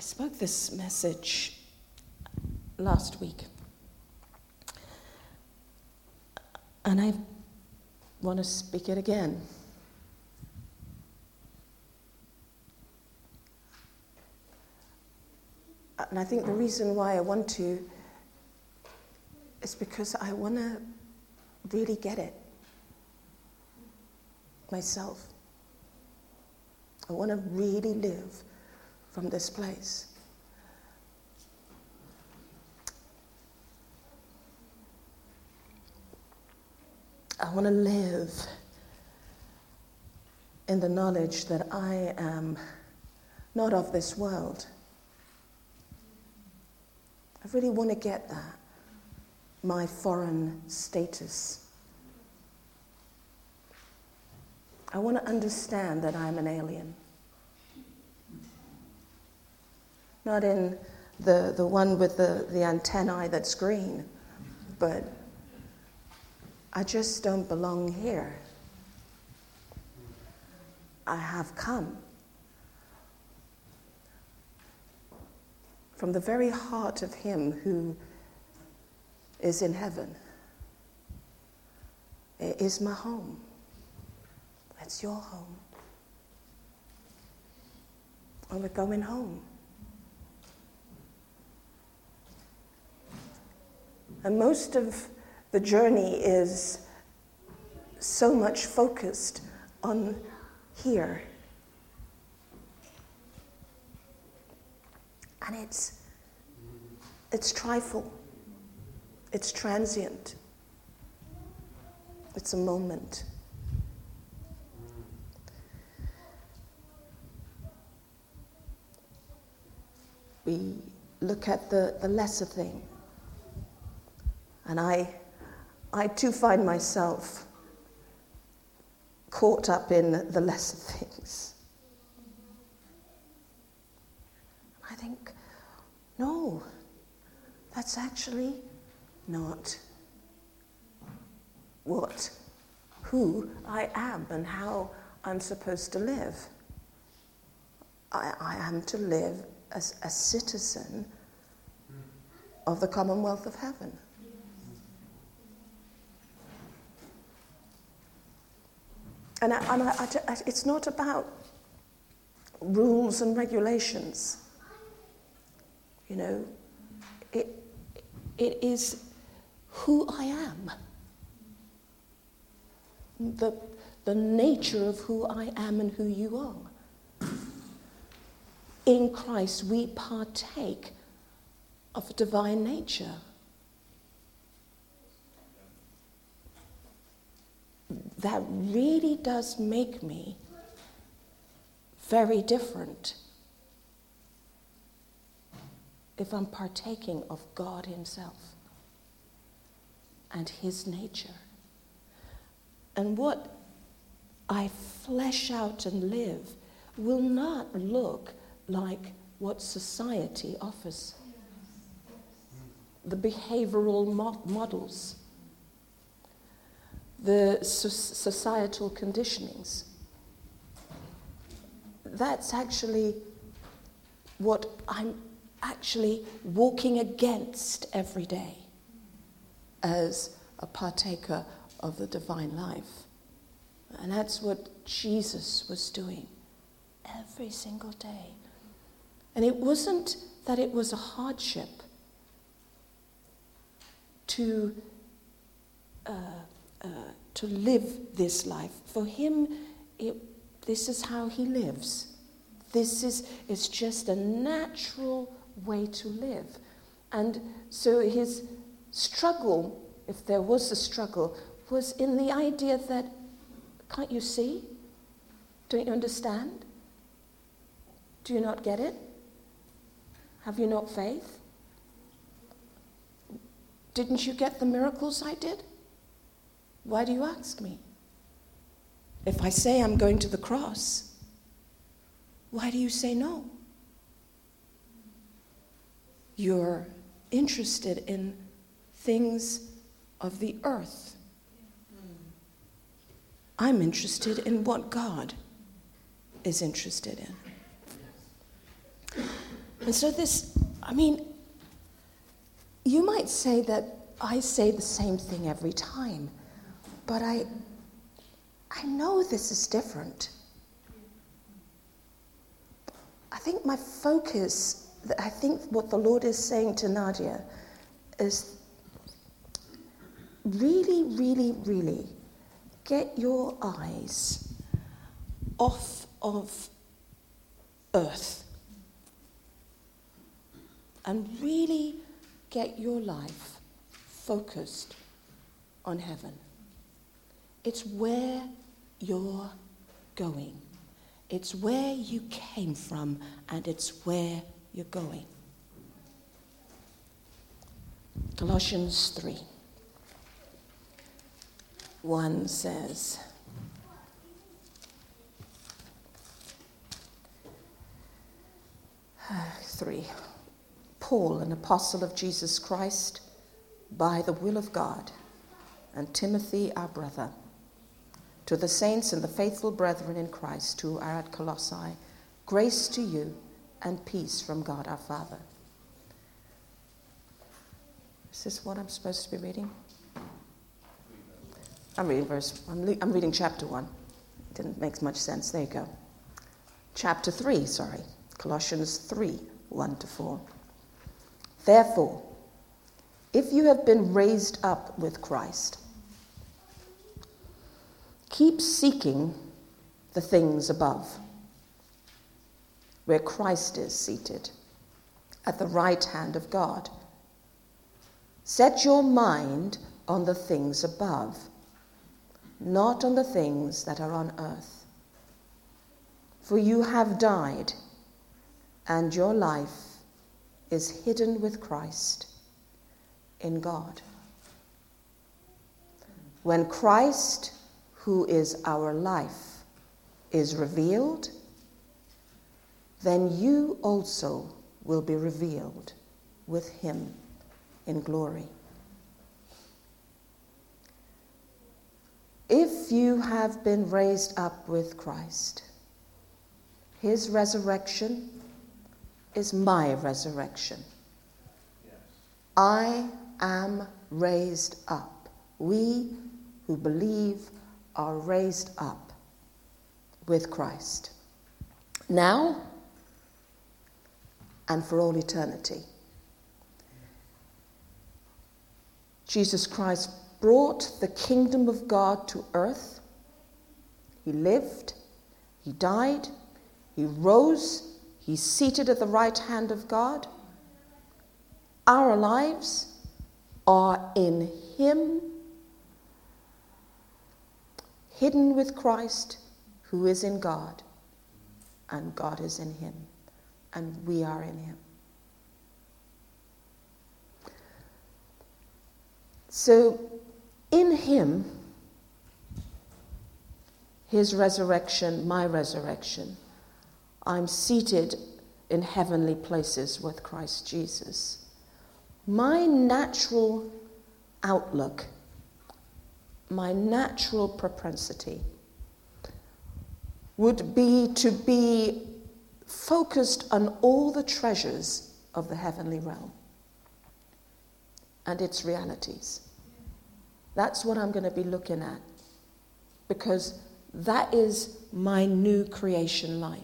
spoke this message last week, and I want to speak it again. And I think the reason why I want to is because I want to really get it myself. I want to really live from this place. I want to live in the knowledge that I am not of this world. I really want to get that, my foreign status. I want to understand that I'm an alien. Not in the one with the antennae that's green, but I just don't belong here. I have come from the very heart of Him who is in heaven. It is my home. It's your home. And we're going home. And most of the journey is so much focused on here. And it's trifle. It's transient. It's a moment. We look at the lesser thing. And I too find myself caught up in the lesser things. I think, no, that's actually not who I am and how I'm supposed to live. I am to live as a citizen of the Commonwealth of Heaven. And it's not about rules and regulations. You know, it is who I am. The nature of who I am and who you are. In Christ, we partake of a divine nature. That really does make me very different if I'm partaking of God Himself and His nature. And what I flesh out and live will not look like what society offers. The behavioral models, the societal conditionings. That's actually what I'm actually walking against every day as a partaker of the divine life. And that's what Jesus was doing every single day. And it wasn't that it was a hardship to live this life. For Him, this is how He lives. It's just a natural way to live. And so His struggle, if there was a struggle, was in the idea that, can't you see? Don't you understand? Do you not get it? Have you not faith? Didn't you get the miracles I did? Why do you ask me? If I say I'm going to the cross, why do you say no? You're interested in things of the earth. I'm interested in what God is interested in. And so you might say that I say the same thing every time, but I know this is different. I think my focus, I think what the Lord is saying to Nadia is really, really, really get your eyes off of earth and really get your life focused on heaven. It's where you're going. It's where you came from, and it's where you're going. Colossians 3:1 says, Paul, an apostle of Jesus Christ, by the will of God, and Timothy, our brother, to the saints and the faithful brethren in Christ who are at Colossae, grace to you and peace from God our Father. Is this what I'm supposed to be reading? I'm reading chapter 1. It didn't make much sense. There you go. Chapter 3, Colossians 3:1-4. Therefore, if you have been raised up with Christ, keep seeking the things above, where Christ is seated at the right hand of God. Set your mind on the things above, not on the things that are on earth. For you have died, and your life is hidden with Christ in God. When Christ, who is our life, is revealed, then you also will be revealed with him in glory. If you have been raised up with Christ, his resurrection is my resurrection. Yes. I am raised up. We who believe are raised up with Christ, now and for all eternity. Jesus Christ brought the kingdom of God to earth. He lived, he died, he rose, he's seated at the right hand of God. Our lives are in him, hidden with Christ, who is in God, and God is in him, and we are in him. So, in him, his resurrection, my resurrection, I'm seated in heavenly places with Christ Jesus. My natural outlook, my natural propensity would be to be focused on all the treasures of the heavenly realm and its realities. That's what I'm going to be looking at, because that is my new creation life.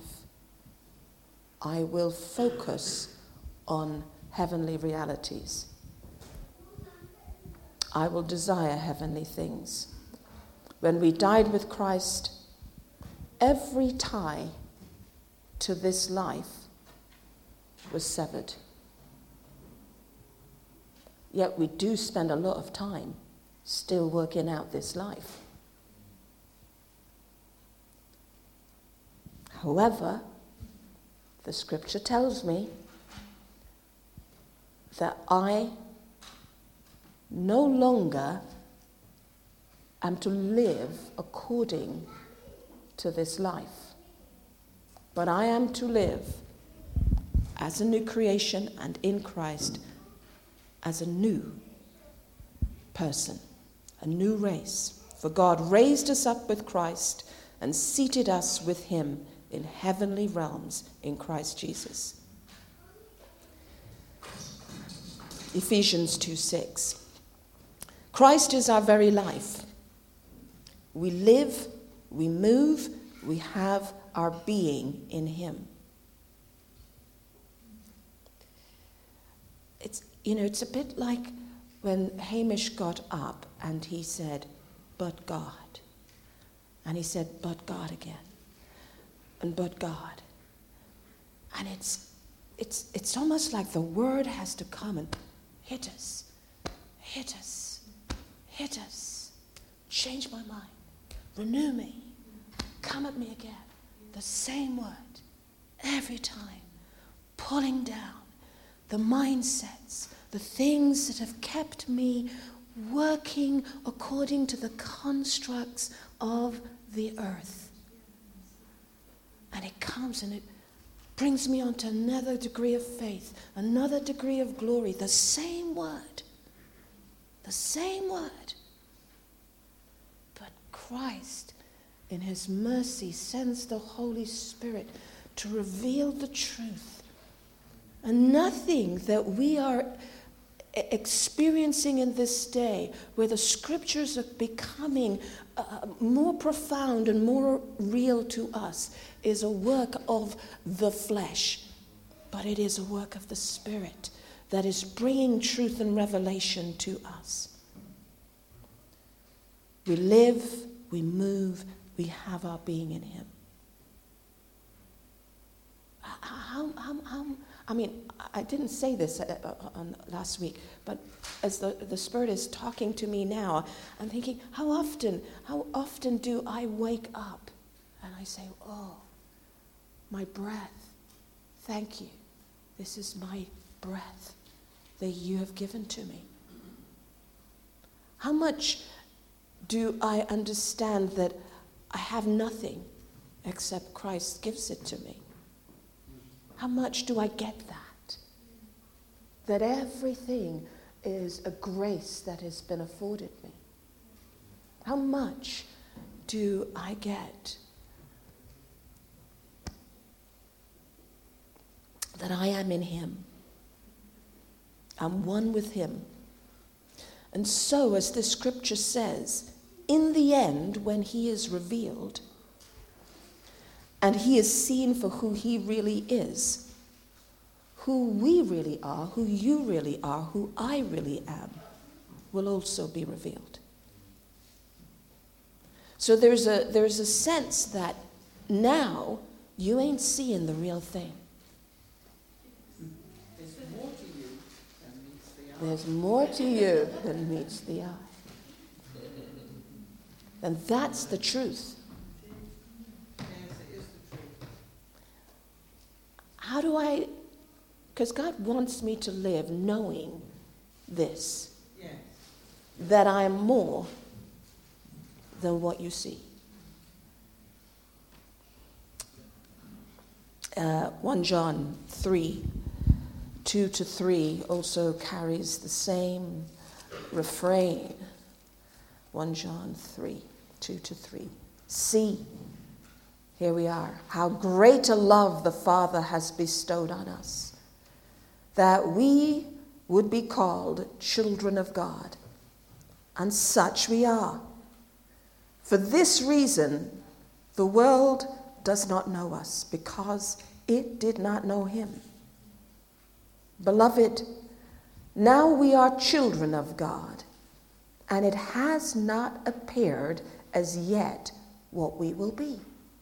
I will focus on heavenly realities. I will desire heavenly things. When we died with Christ, every tie to this life was severed. Yet we do spend a lot of time still working out this life. However, the scripture tells me that I no longer am to live according to this life, but I am to live as a new creation and in Christ as a new person, a new race. For God raised us up with Christ and seated us with him in heavenly realms in Christ Jesus. Ephesians 2:6. Christ is our very life. We live, we move, we have our being in him. It's a bit like when Hamish got up and he said, "But God." And he said, "But God" again. And "but God." And it's almost like the word has to come and hit us, change my mind, renew me, come at me again. The same word every time, pulling down the mindsets, the things that have kept me working according to the constructs of the earth. And it comes and it brings me on to another degree of faith, another degree of glory. The same word. But Christ, in his mercy, sends the Holy Spirit to reveal the truth. And nothing that we are experiencing in this day, where the scriptures are becoming more profound and more real to us, is a work of the flesh, but it is a work of the Spirit that is bringing truth and revelation to us. We live, we move, we have our being in him. I didn't say this on last week, but as the Spirit is talking to me now, I'm thinking, how often do I wake up and I say, "Oh, my breath, thank you. This is my breath that you have given to me." How much do I understand that I have nothing except Christ gives it to me? How much do I get that? That everything is a grace that has been afforded me. How much do I get that I am in him? I'm one with him. And so, as the scripture says, in the end, when he is revealed, and he is seen for who he really is, who we really are, who you really are, who I really am, will also be revealed. So there's a sense that now you ain't seeing the real thing. There's more to you than meets the eye. And that's the truth. How do I... Because God wants me to live knowing this. Yes. That I am more than what you see. 1 John 3, 2-3 also carries the same refrain. 1 John 3, 2-3. See, here we are, how great a love the Father has bestowed on us, that we would be called children of God. And such we are. For this reason, the world does not know us, because it did not know him. Beloved, now we are children of God, and it has not appeared as yet what we will be.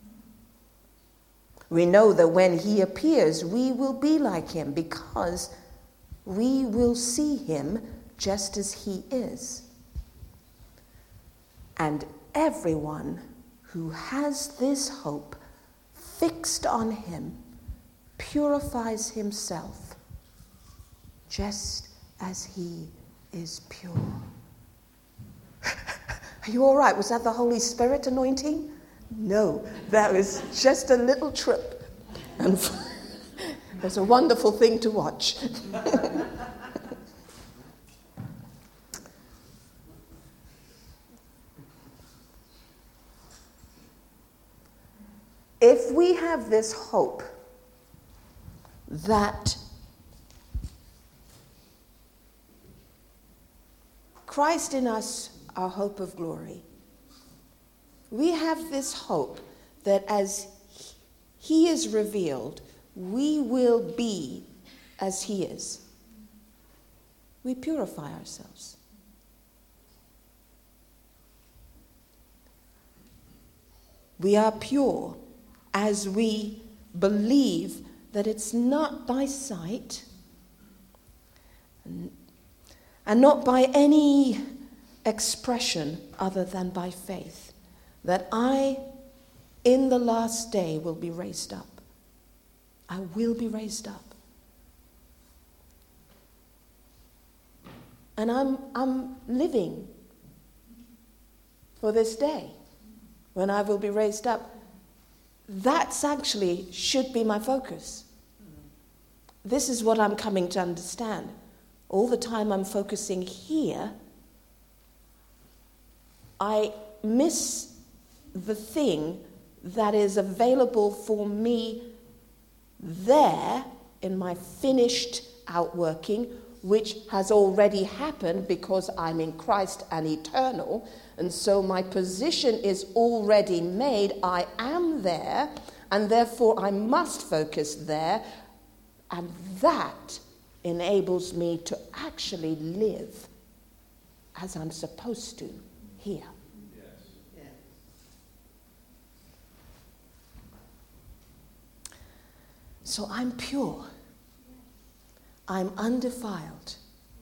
We know that when he appears, we will be like him, because we will see him just as he is. And everyone who has this hope fixed on him purifies himself just as he is pure. Are you all right? Was that the Holy Spirit anointing? No, that was just a little trip. And it was a wonderful thing to watch. If we have this hope that Christ in us, our hope of glory. We have this hope that as he is revealed, we will be as he is. We purify ourselves. We are pure as we believe that it's not by sight and not by any expression other than by faith, that I, in the last day, will be raised up. I will be raised up. And I'm living for this day when I will be raised up. That's actually should be my focus. This is what I'm coming to understand. All the time I'm focusing here, I miss the thing that is available for me there in my finished outworking, which has already happened because I'm in Christ and eternal. And so my position is already made. I am there, and therefore I must focus there. And that enables me to actually live as I'm supposed to here. So I'm pure. I'm undefiled.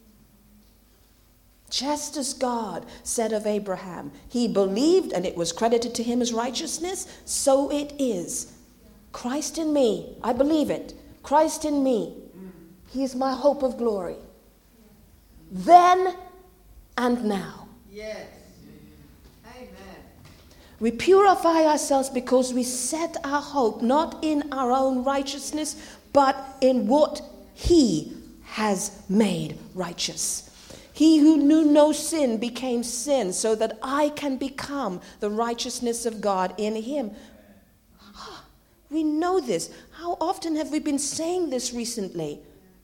Just as God said of Abraham, he believed and it was credited to him as righteousness, so it is. Christ in me, I believe it. Christ in me, he is my hope of glory. Then and now. Yes. Amen. We purify ourselves because we set our hope not in our own righteousness, but in what he has made righteous. He who knew no sin became sin so that I can become the righteousness of God in him. We know this. How often have we been saying this recently?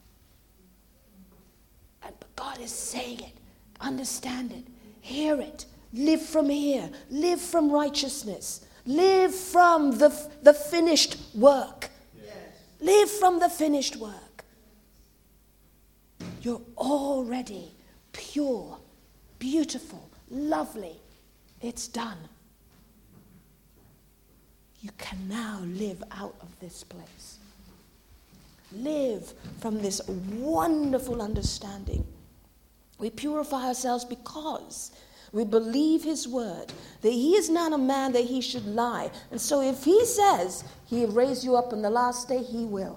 But God is saying it. Understand it. Hear it. Live from here. Live from righteousness. Live from the finished work. Yes. Live from the finished work. You're already pure, beautiful, lovely. It's done. You can now live out of this place. Live from this wonderful understanding. We purify ourselves because we believe his word, that he is not a man that he should lie. And so if he says he'll raise you up on the last day, he will.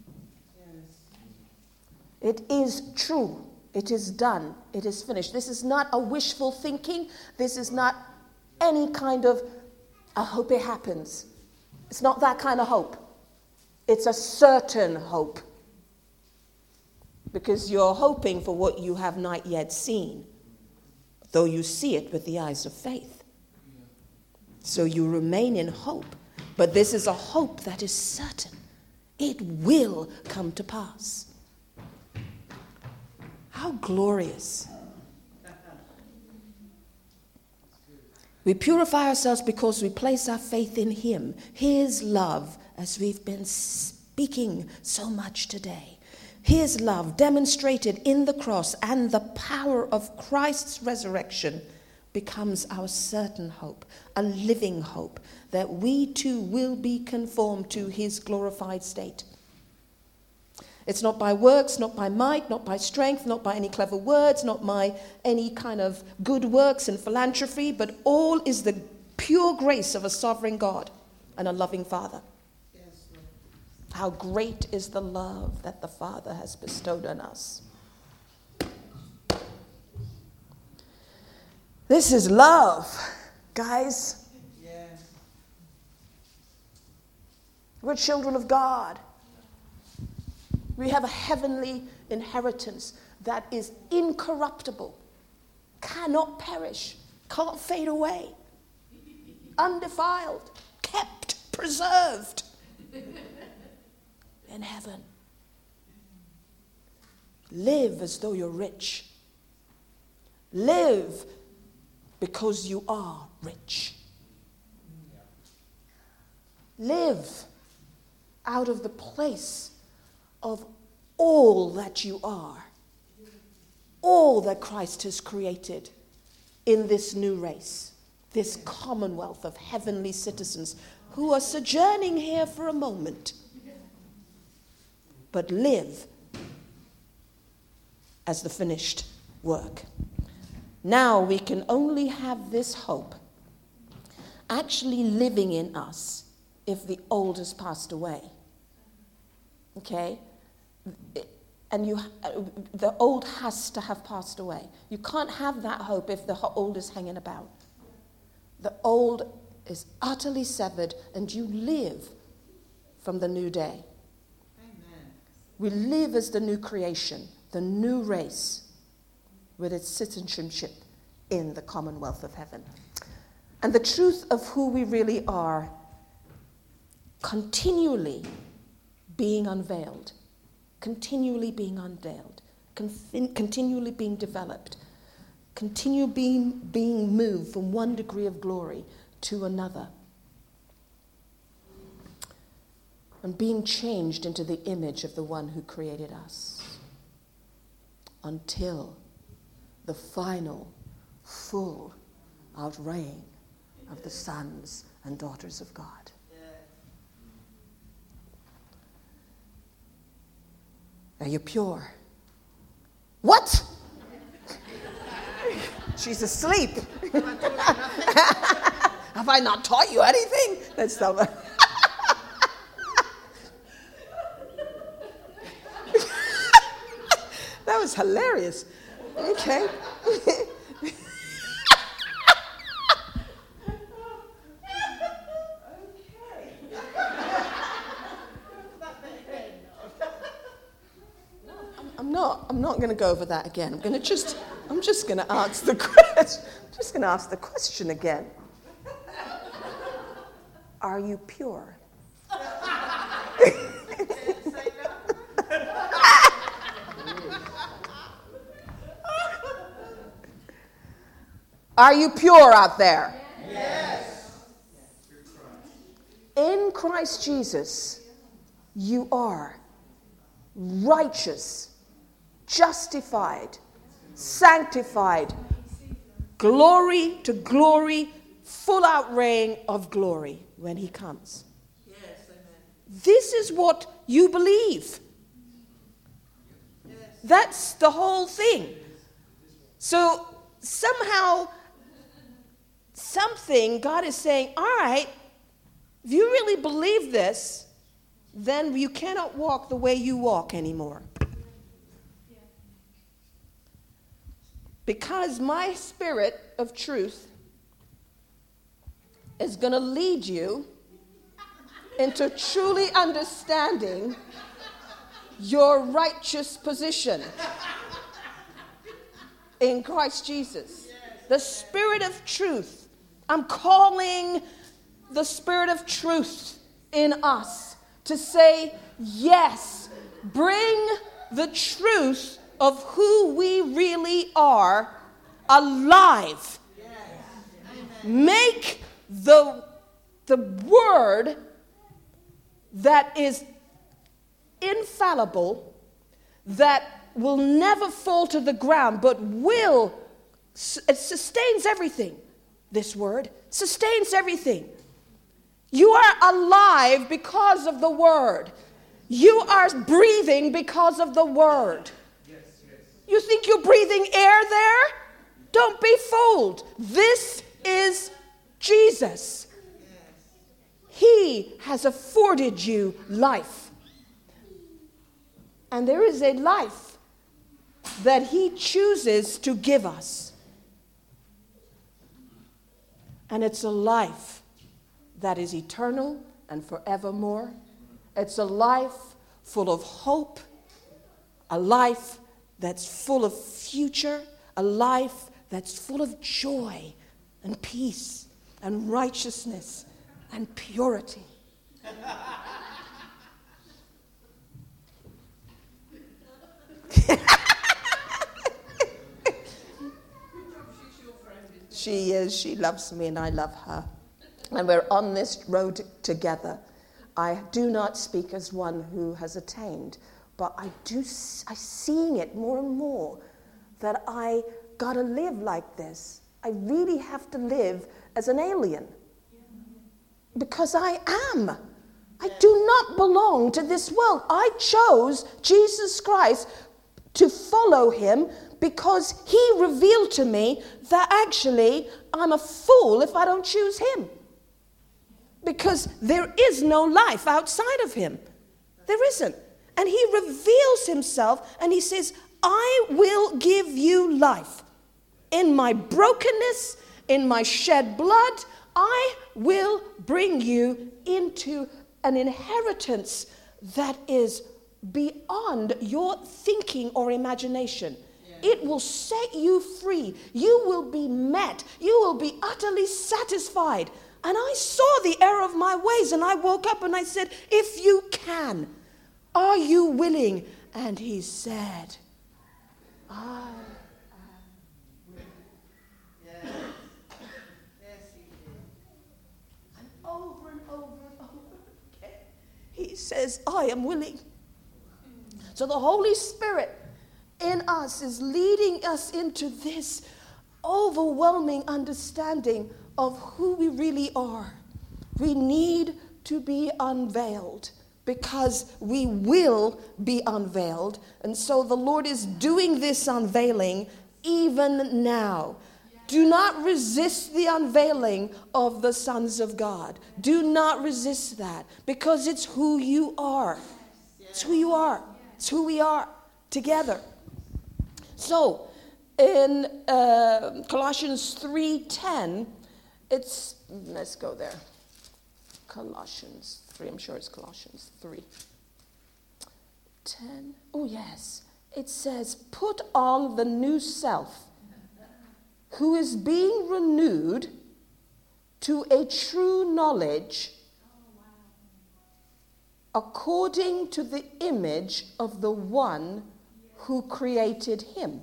Yes. It is true. It is done. It is finished. This is not a wishful thinking. This is not any kind of, I hope it happens. It's not that kind of hope. It's a certain hope. Because you're hoping for what you have not yet seen, though you see it with the eyes of faith. So you remain in hope. But this is a hope that is certain. It will come to pass. How glorious. We purify ourselves because we place our faith in him, his love, as we've been speaking so much today. His love demonstrated in the cross and the power of Christ's resurrection becomes our certain hope, a living hope, that we too will be conformed to his glorified state. It's not by works, not by might, not by strength, not by any clever words, not by any kind of good works and philanthropy, but all is the pure grace of a sovereign God and a loving Father. Yes, Lord. How great is the love that the Father has bestowed on us. This is love, guys. Yes. We're children of God. We have a heavenly inheritance that is incorruptible, cannot perish, can't fade away, undefiled, kept, preserved in heaven. Live as though you're rich. Live because you are rich. Live out of the place of all that you are, all that Christ has created in this new race, this commonwealth of heavenly citizens who are sojourning here for a moment, but live as the finished work. Now we can only have this hope actually living in us if the old has passed away. Okay? And the old has to have passed away. You can't have that hope if the old is hanging about. The old is utterly severed, and you live from the new day. Amen. We live as the new creation, the new race, with its citizenship in the commonwealth of heaven. And the truth of who we really are continually being unveiled, continually being developed, continue being moved from one degree of glory to another, and being changed into the image of the one who created us, until the final, full outraying of the sons and daughters of God. Are you pure? What? She's asleep. Have I not taught you anything? That's not. That was hilarious. Okay. I'm not going to go over that again. I'm just going to answer the question. Just going to ask the question again. Are you pure? Are you pure out there? Yes. In Christ Jesus, you are righteous, justified, sanctified, glory to glory, full outraying of glory when he comes. Yes, amen. This is what you believe. Yes. That's the whole thing. So somehow, God is saying, all right, if you really believe this, then you cannot walk the way you walk anymore. Because my spirit of truth is going to lead you into truly understanding your righteous position in Christ Jesus. The spirit of truth. I'm calling the spirit of truth in us to say, yes, bring the truth of who we really are alive. Yes. Make the word that is infallible, that will never fall to the ground, but it sustains everything. This word sustains everything. You are alive because of the word. You are breathing because of the word. You think you're breathing air there? Don't be fooled. This is Jesus. He has afforded you life. And there is a life that he chooses to give us. And it's a life that is eternal and forevermore. It's a life full of hope, a life that's full of future, a life that's full of joy and peace and righteousness and purity. she is. She loves me and I love her. And we're on this road together. I do not speak as one who has attained, but I'm seeing it more and more that I got to live like this. I really have to live as an alien. Because I am. I do not belong to this world. I chose Jesus Christ to follow him because he revealed to me that actually I'm a fool if I don't choose him. Because there is no life outside of him. There isn't. And he reveals himself and he says, I will give you life. In my brokenness, in my shed blood, I will bring you into an inheritance that is beyond your thinking or imagination. Yeah. It will set you free. You will be met. You will be utterly satisfied. And I saw the error of my ways, and I woke up and I said, if you can, are you willing? And he said, I am willing. Yes. Yes, he did. And over and over again, he says, I am willing. So the Holy Spirit in us is leading us into this overwhelming understanding of who we really are. We need to be unveiled because we will be unveiled. And so the Lord is doing this unveiling even now. Do not resist the unveiling of the sons of God. Do not resist that because it's who you are. It's who you are. It's who we are together. So in Colossians 3:10, let's go there. Colossians 3, I'm sure it's Colossians 3:10. Oh, yes. It says, put on the new self, who is being renewed to a true knowledge according to the image of the one who created him.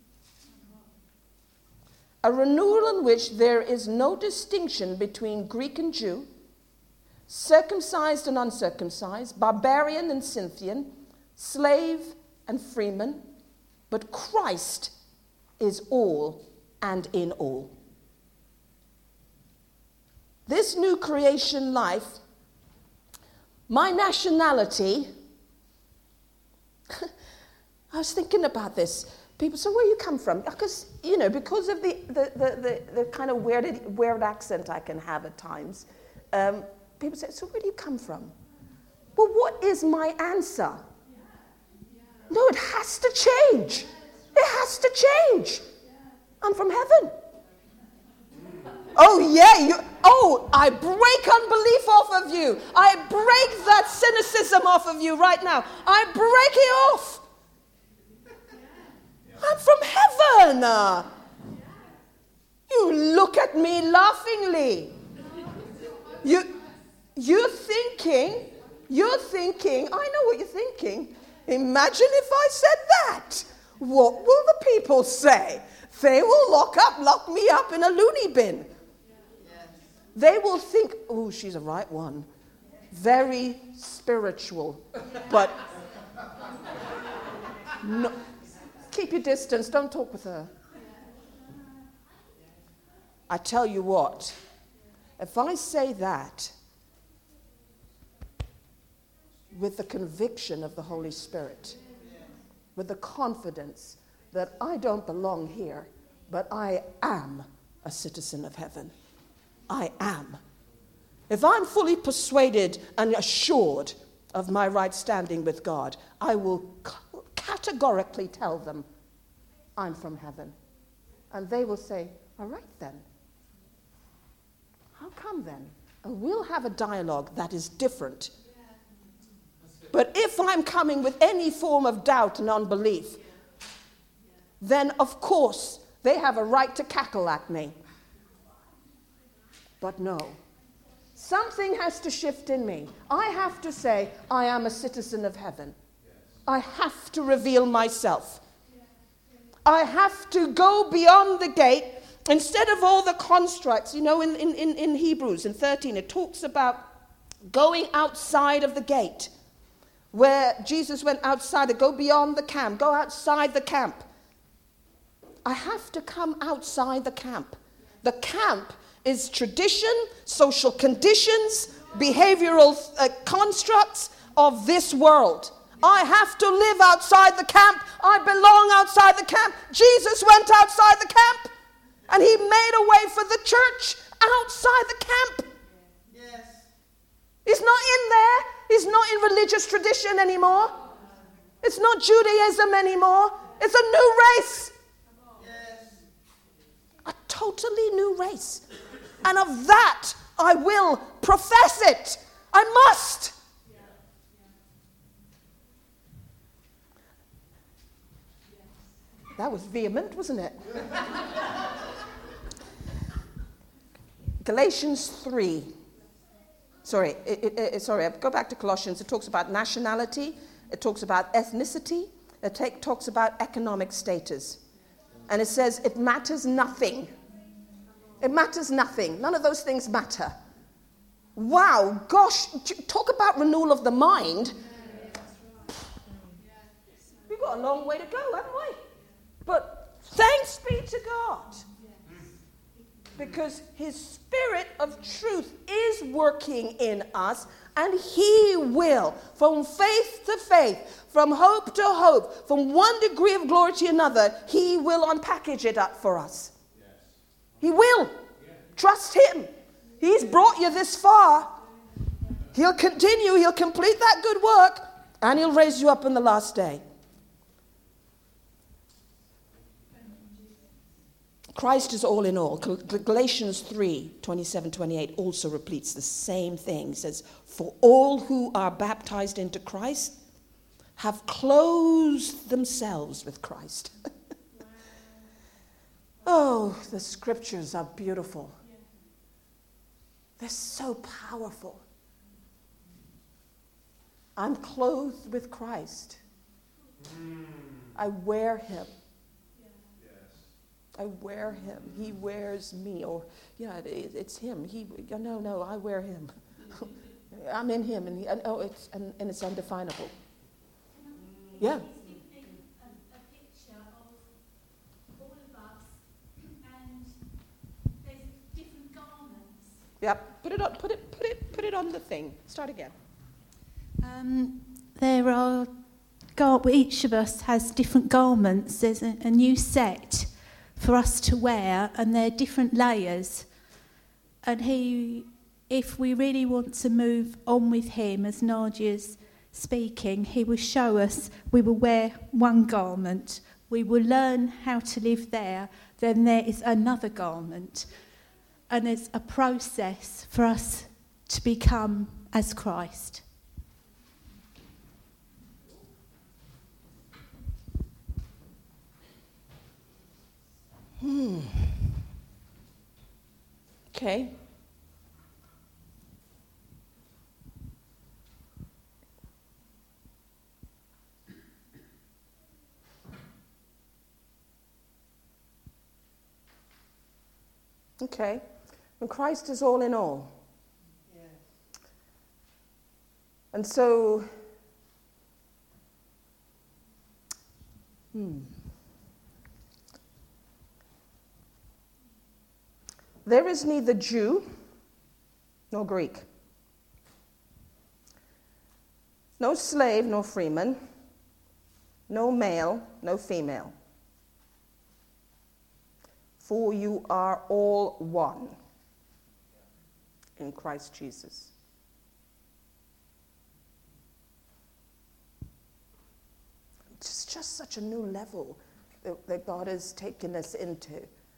A renewal in which there is no distinction between Greek and Jew, circumcised and uncircumcised, barbarian and Scythian, slave and freeman, but Christ is all and in all. This new creation life, my nationality, I was thinking about this. People say, where you come from? Because, because of the kind of weird accent I can have at times, people say, so where do you come from? Well, what is my answer? No, it has to change. It has to change. I'm from heaven. Oh, yeah. I break unbelief off of you. I break that cynicism off of you right now. I break it off. I'm from heaven. You look at me laughingly. You're thinking, I know what you're thinking. Imagine if I said that. What will the people say? They will lock me up in a loony bin. They will think, oh, she's a right one. Very spiritual. But no, keep your distance. Don't talk with her. I tell you what, if I say that with the conviction of the Holy Spirit, with the confidence that I don't belong here, but I am a citizen of heaven. I am. If I'm fully persuaded and assured of my right standing with God, I will categorically tell them, I'm from heaven. And they will say, all right then. How come then? And we'll have a dialogue that is different. But if I'm coming with any form of doubt and unbelief, then of course they have a right to cackle at me. But no. Something has to shift in me. I have to say, I am a citizen of heaven. I have to reveal myself. I have to go beyond the gate Instead of all the constructs, in Hebrews in 13, it talks about going outside of the gate, where Jesus went outside to go beyond the camp, go outside the camp. I have to come outside the camp. The camp is tradition, social conditions, behavioral constructs of this world. I have to live outside the camp. I belong outside the camp. Jesus went outside the camp, and he made a way for the church outside the camp. Yes. He's not in there. He's not in religious tradition anymore. It's not Judaism anymore. It's a new race. Yes. A totally new race. And of that, I will profess it. I must. That was vehement, wasn't it? Galatians 3. Sorry, go back to Colossians. It talks about nationality. It talks about ethnicity. It talks about economic status. And it says it matters nothing. It matters nothing. None of those things matter. Wow, gosh, talk about renewal of the mind. We've got a long way to go, haven't we? But thanks be to God. Because his Spirit of truth is working in us, and he will, from faith to faith, from hope to hope, from one degree of glory to another, he will unpackage it up for us. Yes. He will. Yeah. Trust him. He's brought you this far. He'll continue. He'll complete that good work, and he'll raise you up in the last day. Christ is all in all. Galatians 3:27-28 also repeats the same thing. It says, for all who are baptized into Christ have clothed themselves with Christ. Oh, the scriptures are beautiful. They're so powerful. I'm clothed with Christ. I wear him. I wear him. He wears me. Or, it's him. No, I wear him. I'm in him. And it's undefinable. Yeah. A picture of all of us, and there's different garments. Yep. Put it on the thing. Start again. There are each of us has different garments. There's a new set for us to wear, and they're different layers. And if we really want to move on with him, as Nadia's speaking, he will show us, we will wear one garment, we will learn how to live there, then there is another garment. And it's a process for us to become as Christ. Okay. Okay. And Christ is all in all. Yes. And so, there is neither Jew nor Greek, no slave nor freeman, no male, no female, for you are all one in Christ Jesus. It's just such a new level that God has taken us into.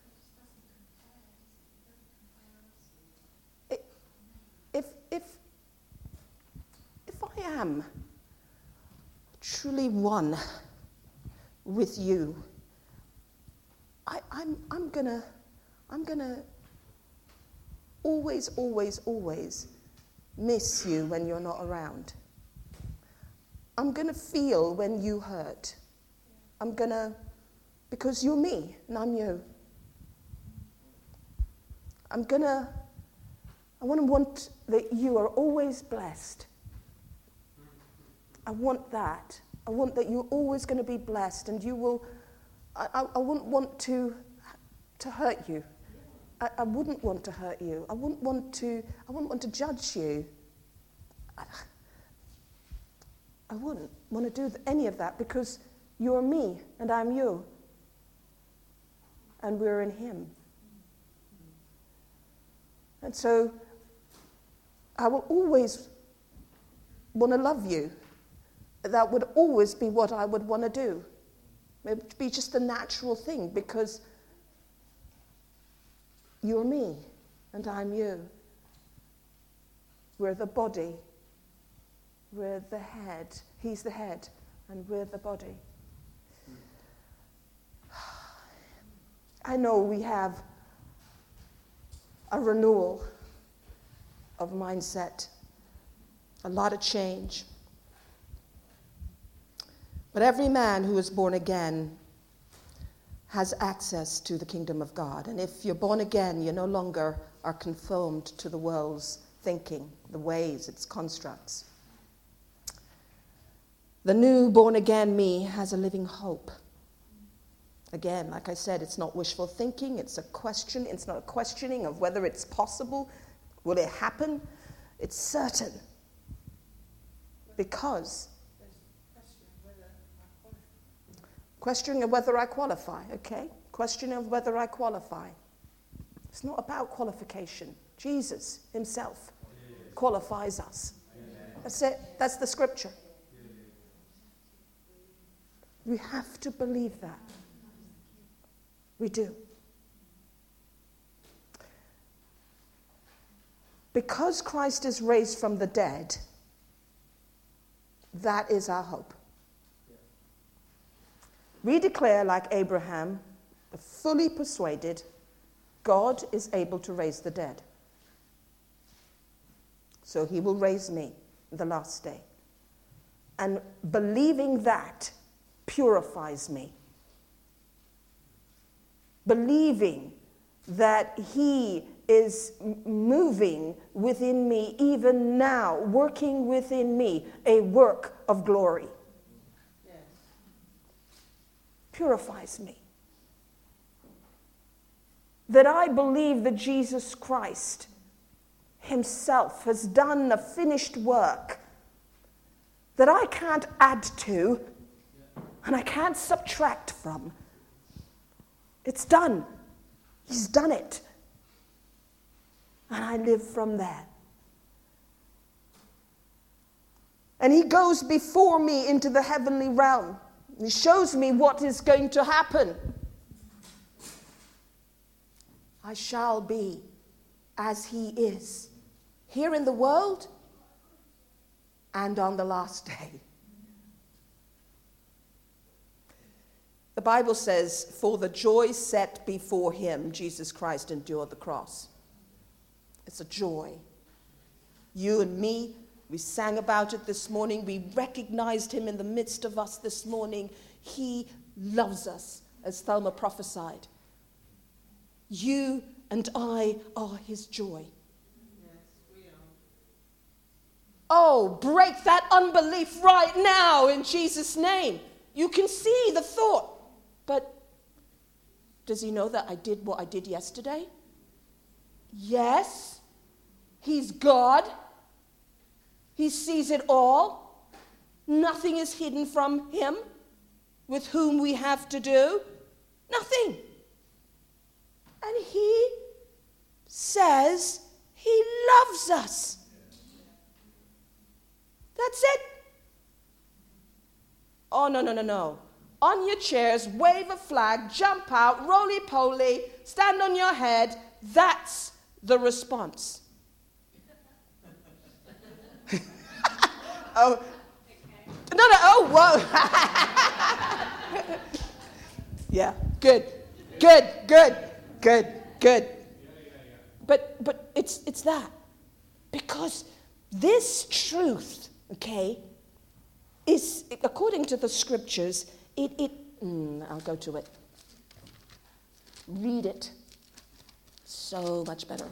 If I am truly one with you, I'm gonna always miss you when you're not around. I'm gonna feel when you hurt. Because you're me and I'm you. want that you are always blessed. I want that. I want that you're always going to be blessed, and you will. I wouldn't want to hurt you. I wouldn't want to hurt you. I wouldn't want to judge you. I wouldn't want to do any of that, because you're me and I'm you. And we're in him. And so I will always want to love you. That would always be what I would want to do. It would be just a natural thing, because you're me and I'm you. We're the body. We're the head. He's the head and we're the body. I know we have a renewal of mindset, a lot of change. But every man who is born again has access to the kingdom of God. And if you're born again, you no longer are conformed to the world's thinking, the ways, its constructs. The new born again me has a living hope. Again, like I said, it's not wishful thinking, it's a question. It's not a questioning of whether it's possible. Will it happen? It's certain. Because questioning of whether I qualify, okay? Questioning of whether I qualify. It's not about qualification. Jesus himself qualifies us. That's it. That's the scripture. We have to believe that. We do. Because Christ is raised from the dead, that is our hope. We declare, like Abraham, fully persuaded, God is able to raise the dead. So he will raise me the last day. And believing that purifies me. Believing that he is moving within me even now, working within me a work of glory. Yes. Purifies me. That I believe that Jesus Christ himself has done a finished work that I can't add to and I can't subtract from. It's done. He's done it. And I live from there. And he goes before me into the heavenly realm. He shows me what is going to happen. I shall be as he is, here in the world and on the last day. The Bible says, for the joy set before him, Jesus Christ endured the cross. It's a joy. You and me, we sang about it this morning. We recognized him in the midst of us this morning. He loves us, as Thelma prophesied. You and I are his joy. Yes, we are. Oh, break that unbelief right now in Jesus' name. You can see the thought. But does he know that I did what I did yesterday? Yes. He's God. He sees it all. Nothing is hidden from him. With whom we have to do. Nothing. And he says he loves us. That's it. Oh, no. On your chairs, wave a flag, jump out, roly-poly, stand on your head. That's the response. Oh, no, oh, whoa. Yeah, good. But it's that. Because this truth, okay, is, according to the scriptures, I'll go to it. Read it. So much better.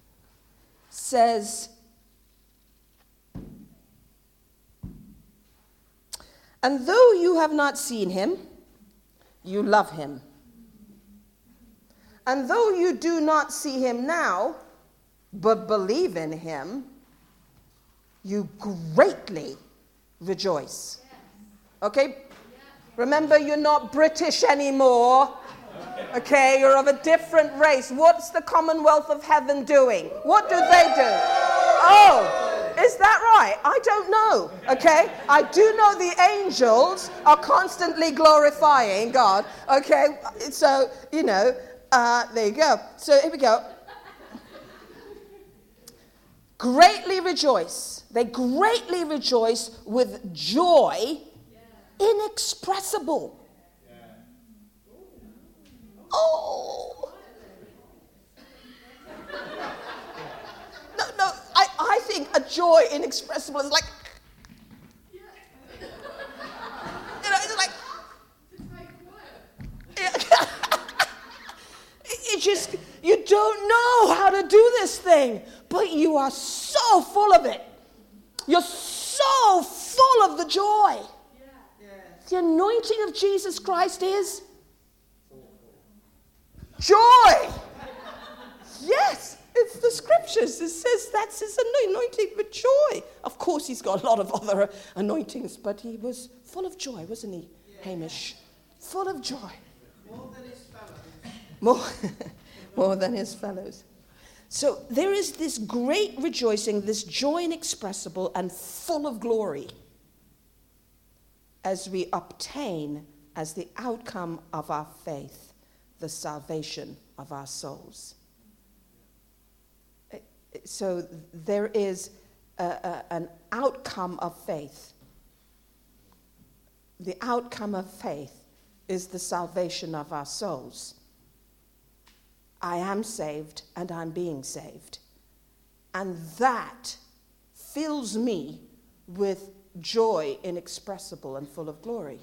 Says, and though you have not seen him, you love him. And though you do not see him now, but believe in him, you greatly rejoice. Okay? Remember, you're not British anymore. Okay? You're of a different race. What's the Commonwealth of Heaven doing? What do they do? Oh, is that right? I don't know. Okay? I do know the angels are constantly glorifying God. Okay? So, there you go. So here we go. Greatly rejoice. They greatly rejoice with joy inexpressible. Oh. No, I think a joy inexpressible is like, it's like, you don't know how to do this thing, but you are so full of it. You're so full of the joy. The anointing of Jesus Christ is joy. Yes, it's the scriptures. It says that's his anointing with joy. Of course, he's got a lot of other anointings, but he was full of joy, wasn't he, Hamish? Full of joy. More than his fellows. More than his fellows. So there is this great rejoicing, this joy inexpressible and full of glory as we obtain as the outcome of our faith the salvation of our souls. So there is an outcome of faith. The outcome of faith is the salvation of our souls. I am saved and I'm being saved. And that fills me with joy inexpressible and full of glory.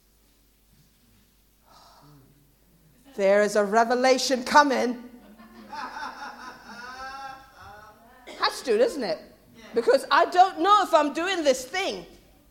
There is a revelation coming. Has to, doesn't it? Because I don't know if I'm doing this thing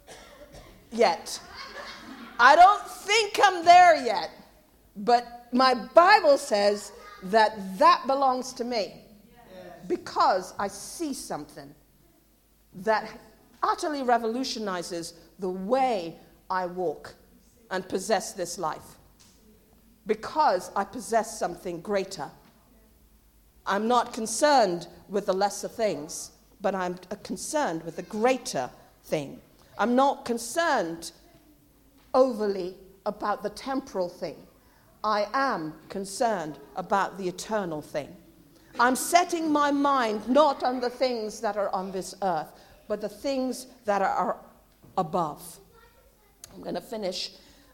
yet. I don't think I'm there yet. But my Bible says that belongs to me. Because I see something that utterly revolutionizes the way I walk and possess this life. Because I possess something greater. I'm not concerned with the lesser things, but I'm concerned with the greater thing. I'm not concerned overly about the temporal thing. I am concerned about the eternal thing. I'm setting my mind not on the things that are on this earth, but the things that are above. I'm going to finish.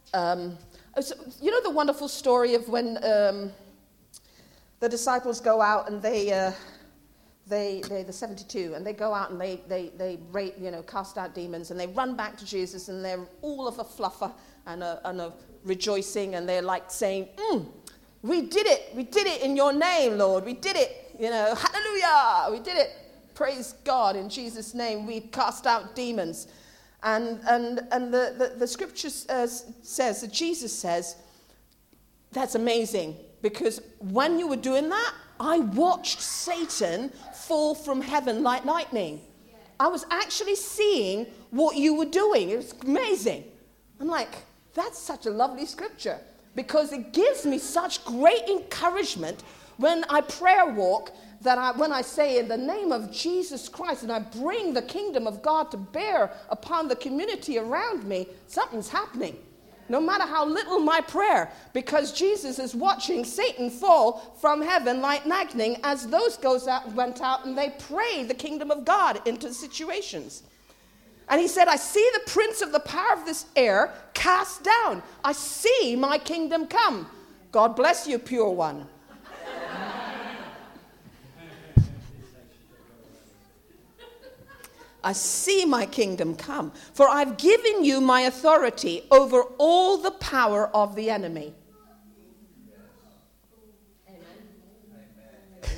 You know the wonderful story of when the disciples go out and they the 72, and they go out and they cast out demons, and they run back to Jesus, and they're all of a fluffer and a rejoicing, and they're like saying, we did it in your name, Lord, we did it, hallelujah, we did it, praise God, in Jesus' name we cast out demons. And the scripture says that Jesus says, that's amazing, because when you were doing that, I watched Satan fall from heaven like lightning. I was actually seeing what you were doing. It was amazing. I'm like, that's such a lovely scripture, because it gives me such great encouragement when I prayer walk, that when I say in the name of Jesus Christ, and I bring the kingdom of God to bear upon the community around me, something's happening. No matter how little my prayer, because Jesus is watching Satan fall from heaven like lightning as those went out and they prayed the kingdom of God into situations. And he said, I see the prince of the power of this air cast down. I see my kingdom come. God bless you, pure one. I see my kingdom come, for I've given you my authority over all the power of the enemy. Amen.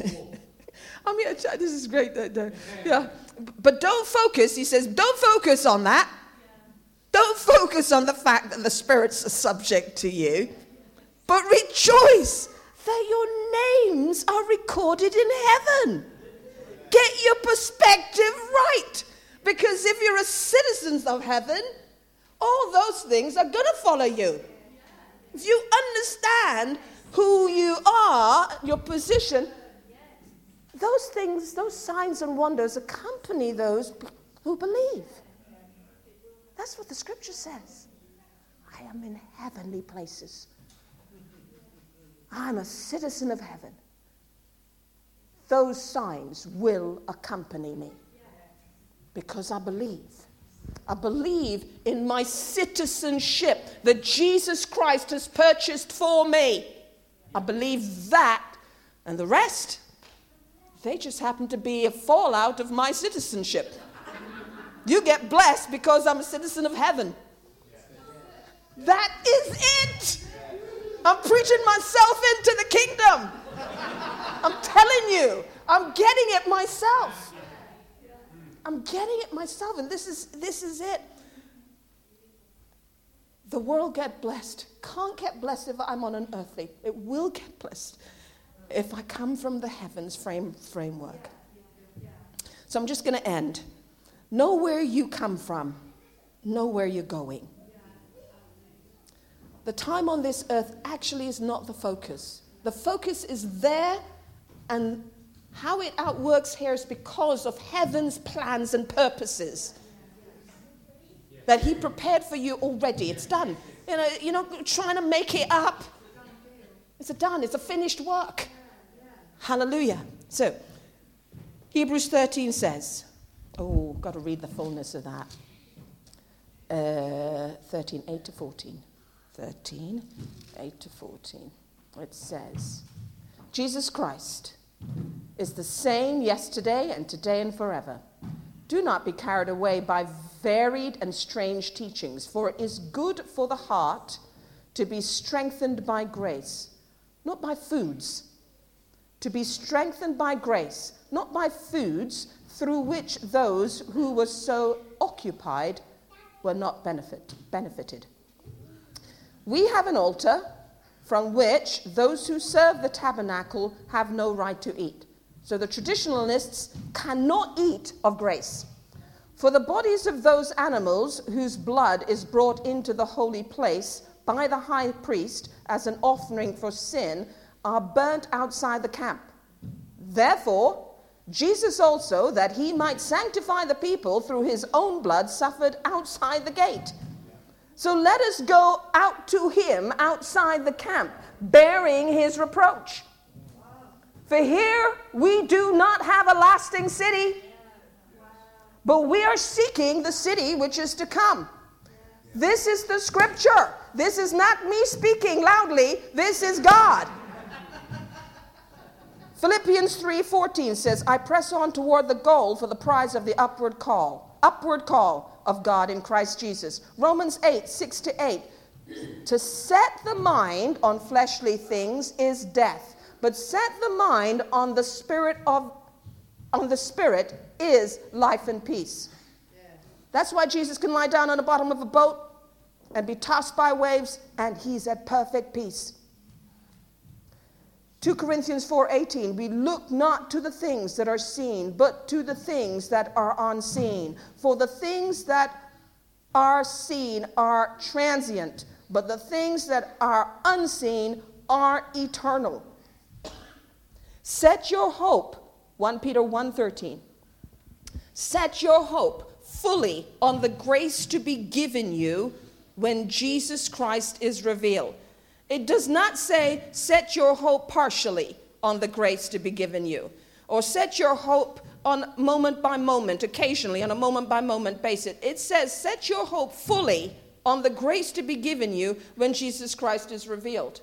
I'm here. This is great. Yeah. But don't focus. He says, don't focus on that. Don't focus on the fact that the spirits are subject to you. But rejoice that your names are recorded in heaven. Get your perspective right. Because if you're a citizen of heaven, all those things are going to follow you. If you understand who you are, your position, those things, those signs and wonders accompany those who believe. That's what the scripture says. I am in heavenly places. I'm a citizen of heaven. Those signs will accompany me because I believe. I believe in my citizenship that Jesus Christ has purchased for me. I believe that, and the rest, they just happen to be a fallout of my citizenship. You get blessed because I'm a citizen of heaven. That is it. I'm preaching myself into the kingdom. I'm telling you, I'm getting it myself. I'm getting it myself, and this is it. The world get blessed. Can't get blessed if I'm on an earthly. It will get blessed if I come from the heavens framework. So I'm just going to end. Know where you come from. Know where you're going. The time on this earth actually is not the focus. The focus is there, and how it outworks here is because of heaven's plans and purposes that he prepared for you already. It's done. You're not trying to make it up. It's done. It's a finished work. Hallelujah. So, Hebrews 13 says, got to read the fullness of that. 13, 8 to 14. 13, 8 to 14. It says, Jesus Christ is the same yesterday and today and forever. Do not be carried away by varied and strange teachings, for it is good for the heart to be strengthened by grace, not by foods. To be strengthened by grace, not by foods through which those who were so occupied were not benefited. We have an altar from which those who serve the tabernacle have no right to eat. So the traditionalists cannot eat of grace. For the bodies of those animals whose blood is brought into the holy place by the high priest as an offering for sin are burnt outside the camp. Therefore, Jesus also, that he might sanctify the people through his own blood, suffered outside the gate. So let us go out to him outside the camp, bearing his reproach. For here we do not have a lasting city, but we are seeking the city which is to come. This is the scripture. This is not me speaking loudly. This is God. Philippians 3:14 says, I press on toward the goal for the prize of the upward call of God in Christ Jesus. Romans 8:6 to 8. To set the mind on fleshly things is death, but set the mind on the spirit is life and peace. That's why Jesus can lie down on the bottom of a boat and be tossed by waves, and he's at perfect peace. 2 Corinthians 4:18, we look not to the things that are seen, but to the things that are unseen. For the things that are seen are transient, but the things that are unseen are eternal. Set your hope, 1 Peter 1:13, set your hope fully on the grace to be given you when Jesus Christ is revealed. It does not say, set your hope partially on the grace to be given you, or set your hope on moment by moment, occasionally on a moment by moment basis. It says, set your hope fully on the grace to be given you when Jesus Christ is revealed.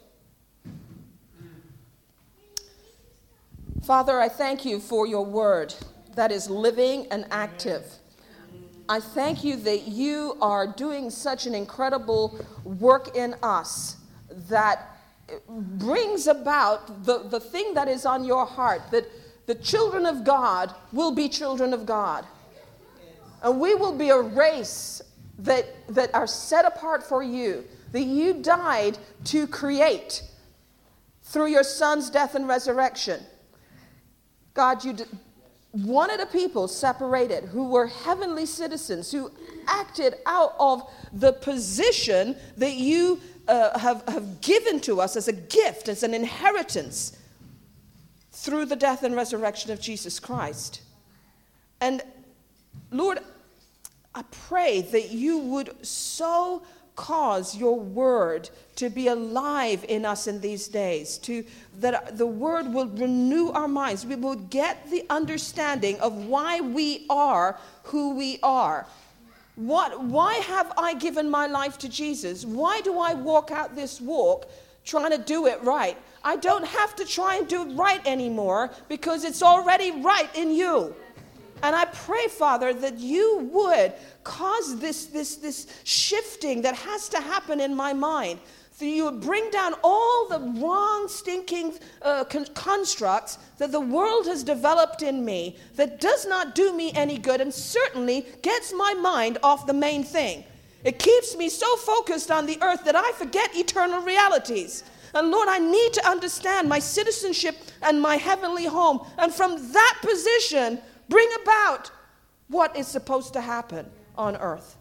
Father, I thank you for your word that is living and active. I thank you that you are doing such an incredible work in us that brings about the thing that is on your heart, that the children of God will be children of God. And we will be a race that are set apart for you, that you died to create through your Son's death and resurrection. God, you wanted a people separated who were heavenly citizens, who acted out of the position that you have given to us as a gift, as an inheritance through the death and resurrection of Jesus Christ. And Lord, I pray that you would so cause your word to be alive in us in these days, that the word will renew our minds. We will get the understanding of why we are who we are. Why have I given my life to Jesus? Why do I walk out this walk trying to do it right? I don't have to try and do it right anymore because it's already right in you. And I pray, Father, that you would cause this shifting that has to happen in my mind. That you would bring down all the wrong, stinking constructs that the world has developed in me that does not do me any good and certainly gets my mind off the main thing. It keeps me so focused on the earth that I forget eternal realities. And Lord, I need to understand my citizenship and my heavenly home. And from that position, bring about what is supposed to happen on earth.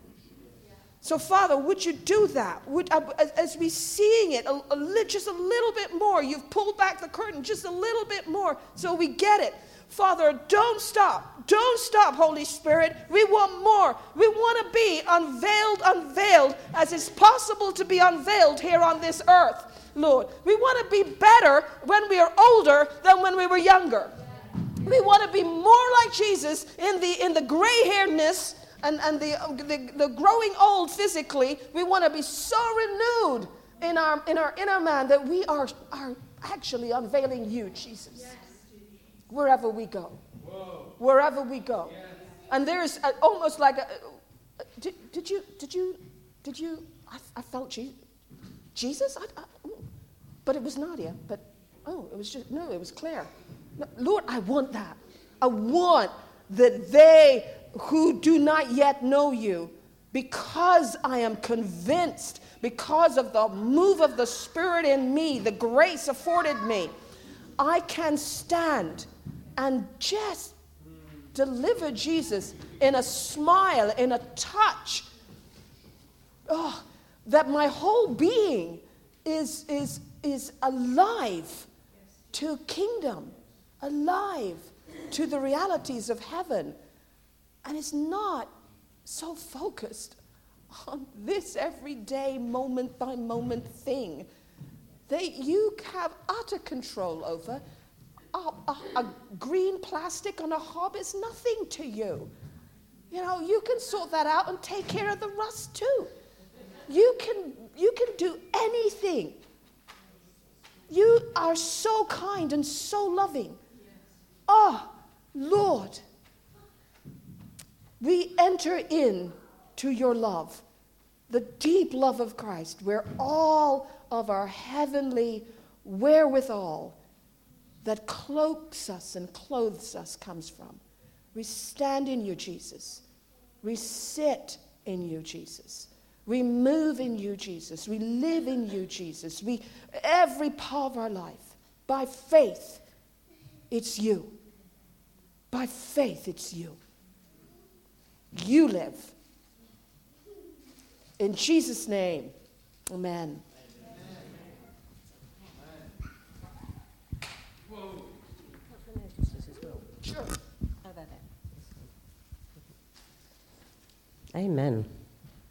So, Father, would you do that? As we seeing it just a little bit more, you've pulled back the curtain just a little bit more so we get it. Father, don't stop. Don't stop, Holy Spirit. We want more. We want to be unveiled as it's possible to be unveiled here on this earth, Lord. We want to be better when we are older than when we were younger. We want to be more like Jesus in the gray-hairedness and the growing old physically. We want to be so renewed in our inner man that we are actually unveiling you, Jesus, wherever we go. Whoa. Wherever we go. Yes. And there's almost like did you? I felt Jesus. But it was Nadia. But it was Claire. No, Lord, I want that. I want that they who do not yet know you, because I am convinced, because of the move of the Spirit in me, the grace afforded me, I can stand and just deliver Jesus in a smile, in a touch. Oh, that my whole being is alive to kingdom, alive to the realities of heaven. And it's not so focused on this everyday moment by moment thing that you have utter control over. A green plastic on a hob is nothing to you. You know, you can sort that out and take care of the rust too. You can do anything. You are so kind and so loving. Oh, Lord, we enter in to your love, the deep love of Christ, where all of our heavenly wherewithal that cloaks us and clothes us comes from. We stand in you, Jesus. We sit in you, Jesus. We move in you, Jesus. We live in you, Jesus. Every part of our life, by faith, it's you. By faith, it's you. You live. In Jesus' name, amen. Sure. Amen.